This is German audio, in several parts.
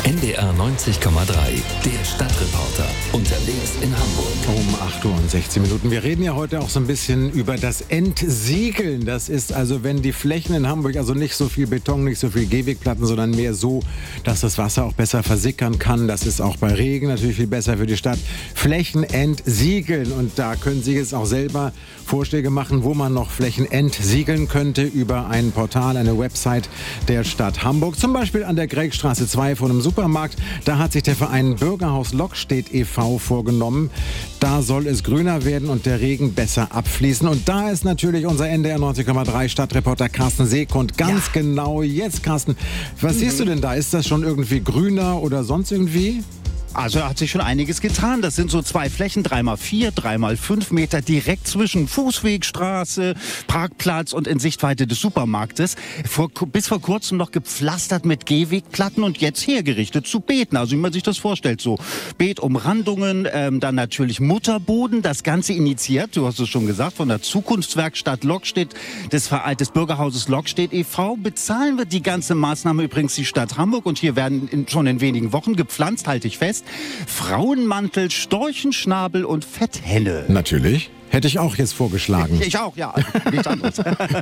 NDR 90,3, der Stadtreporter, unterwegs in Hamburg. Um 8:16 Uhr. Wir reden ja heute auch so ein bisschen über das Entsiegeln. Das ist also, wenn die Flächen in Hamburg, also nicht so viel Beton, nicht so viel Gehwegplatten, sondern mehr so, dass das Wasser auch besser versickern kann. Das ist auch bei Regen natürlich viel besser für die Stadt. Flächen entsiegeln. Und da können Sie jetzt auch selber Vorschläge machen, wo man noch Flächen entsiegeln könnte über ein Portal, eine Website der Stadt Hamburg. Zum Beispiel an der Gregstraße 2 vor einem Supermarkt. Da hat sich der Verein Bürgerhaus Lockstedt e.V. vorgenommen. Da soll es grüner werden und der Regen besser abfließen. Und da ist natürlich unser NDR 90,3 Stadtreporter Carsten Seekund ganz genau jetzt. Carsten, was siehst du denn da? Ist das schon irgendwie grüner oder sonst irgendwie? Also hat sich schon einiges getan. Das sind so 2 Flächen, 3x4, 3x5 Meter direkt zwischen Fußwegstraße, Parkplatz und in Sichtweite des Supermarktes. Bis vor kurzem noch gepflastert mit Gehwegplatten und jetzt hergerichtet zu Beeten. Also wie man sich das vorstellt, so Beetumrandungen, dann natürlich Mutterboden. Das Ganze initiiert, du hast es schon gesagt, von der Zukunftswerkstatt Lockstedt, des Bürgerhauses Lockstedt e.V. Bezahlen wird die ganze Maßnahme übrigens die Stadt Hamburg. Und hier werden schon in wenigen Wochen gepflanzt, halte ich fest, Frauenmantel, Storchenschnabel und Fetthenne. Natürlich. Hätte ich auch jetzt vorgeschlagen. Ich auch, ja. Nichts anderes.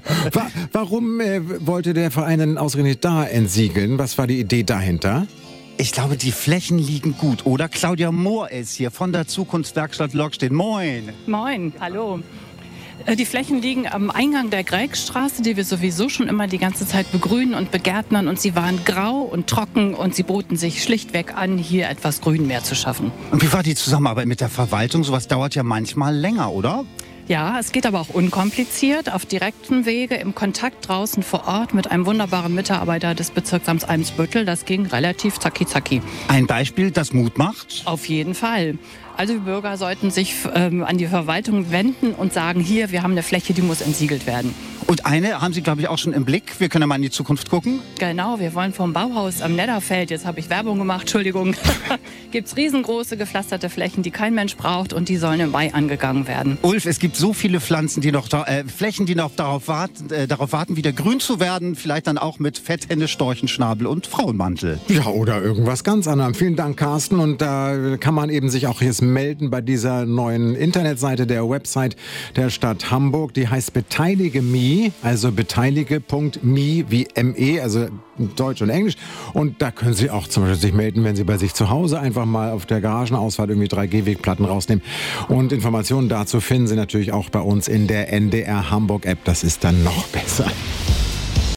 Warum wollte der Verein denn ausgerechnet da entsiegeln? Was war die Idee dahinter? Ich glaube, die Flächen liegen gut. Oder Claudia Mohr ist hier von der Zukunftswerkstatt Lockstedt. Moin. Moin, hallo. Die Flächen liegen am Eingang der Gregstraße, die wir sowieso schon immer die ganze Zeit begrünen und begärtnern. Und sie waren grau und trocken und sie boten sich schlichtweg an, hier etwas Grün mehr zu schaffen. Und wie war die Zusammenarbeit mit der Verwaltung? Sowas dauert ja manchmal länger, oder? Ja, es geht aber auch unkompliziert, auf direktem Wege, im Kontakt draußen vor Ort mit einem wunderbaren Mitarbeiter des Bezirksamts Eimsbüttel. Das ging relativ zacki-zacki. Ein Beispiel, das Mut macht? Auf jeden Fall. Also die Bürger sollten sich an die Verwaltung wenden und sagen, hier, wir haben eine Fläche, die muss entsiegelt werden. Und eine haben Sie, glaube ich, auch schon im Blick. Wir können ja mal in die Zukunft gucken. Genau, wir wollen vom Bauhaus am Nedderfeld, jetzt habe ich Werbung gemacht, Entschuldigung, gibt es riesengroße gepflasterte Flächen, die kein Mensch braucht und die sollen im Mai angegangen werden. Ulf, es gibt so viele Pflanzen, die noch Flächen, die noch darauf warten, wieder grün zu werden. Vielleicht dann auch mit Fetthenne, Storchenschnabel und Frauenmantel. Ja, oder irgendwas ganz anderem. Vielen Dank, Carsten. Und da kann man eben sich auch jetzt melden bei dieser neuen Internetseite der Website der Stadt Hamburg. Die heißt Beteilige.me, also beteilige.me wie ME, also Deutsch und Englisch. Und da können Sie auch zum Beispiel sich melden, wenn Sie bei sich zu Hause einfach mal auf der Garagenausfahrt irgendwie 3 Gehwegplatten rausnehmen. Und Informationen dazu finden Sie natürlich auch bei uns in der NDR Hamburg App. Das ist dann noch besser.